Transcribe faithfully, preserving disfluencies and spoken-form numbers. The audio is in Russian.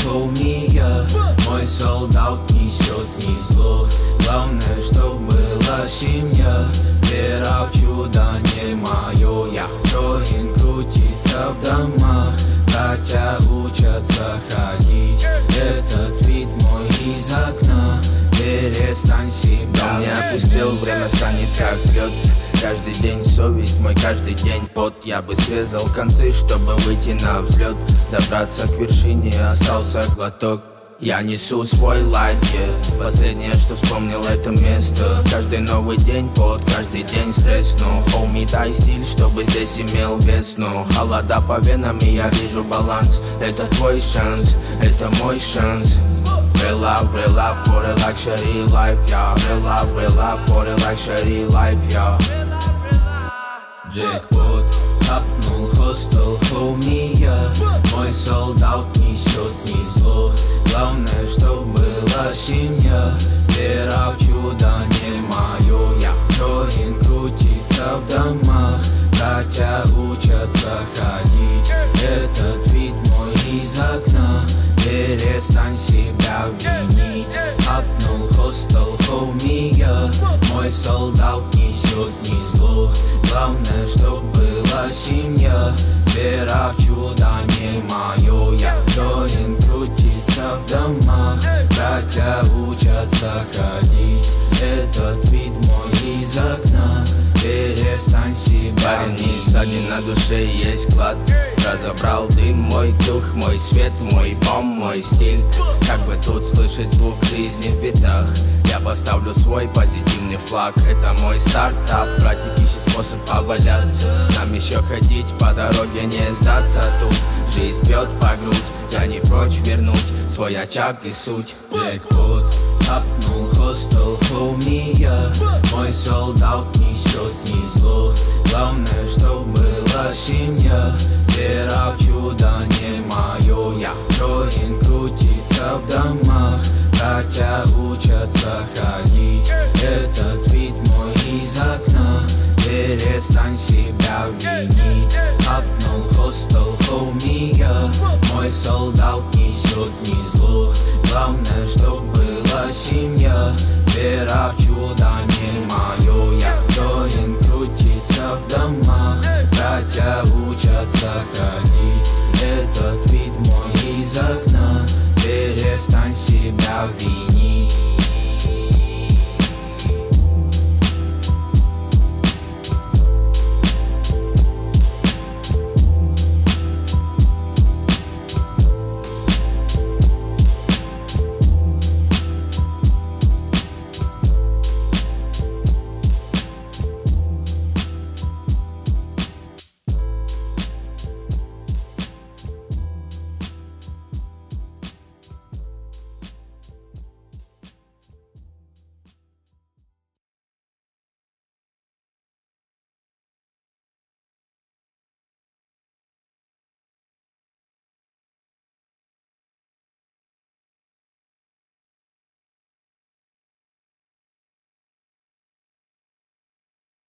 хоуми, я мой солдат несет не зло. Главное, чтоб была семья, вера в чудо не мое. Я Джоин крутится в домах, братья учатся ходить. Этот вид мой из окна, перестань себя. Дом не опустел, время станет как лед. Каждый день совесть мой, каждый день пот. Я бы срезал концы, чтобы выйти на взлет. Добраться к вершине, остался глоток. Я несу свой лайт, yeah. Последнее, что вспомнил, это место. Каждый новый день пот, каждый день стресс. Но хоуми, дай стиль, чтобы здесь имел вес. Но холода по венам, и я вижу баланс. Это твой шанс, это мой шанс. Real love, real love for a luxury life, yeah. Real love, real love for a luxury life, yeah. Джекпот, хапнул хостел, хоуми, я мой солдат несет не зло. Главное, чтоб была семья, вера в чудо не мое. Я Джоин крутится в домах, братья учатся ходить. Этот вид мой из окна, перестань себя винить. Хапнул хостел, хоуми, я мой солдат несет не зло. Главное, чтоб была семья, вера в чудо не мое. Я Джоин крутится в домах, братья учатся ходить. Этот вид мой из окна, перестань себя Парень не ссадин, на душе есть клад. Разобрал дым, мой дух, мой свет, мой бом, мой стиль. Как бы тут слышать звук жизни в битах, я поставлю свой позитивный флаг. Это мой стартап, братик ищет способ поваляться. Нам еще ходить по дороге, не сдаться. Тут жизнь бьет по грудь, я не прочь вернуть свой очаг и суть. Джекпот, хапнул хостел, хоуми, я мой солдат несет не зло. Главное, чтоб была семья, вера в чудо не мое. Я Джоин крутится в домах, братья учатся ходить. Этот вид мой из окна, перестань себя винить. Хапнул хостел, хоуми, я мой солдат несет не зло. Главное, чтоб была семья, вера в чудо не мое. Я Джоин крутится в домах, братья учатся ходить. Этот вид мой из окна, перестань себя винить.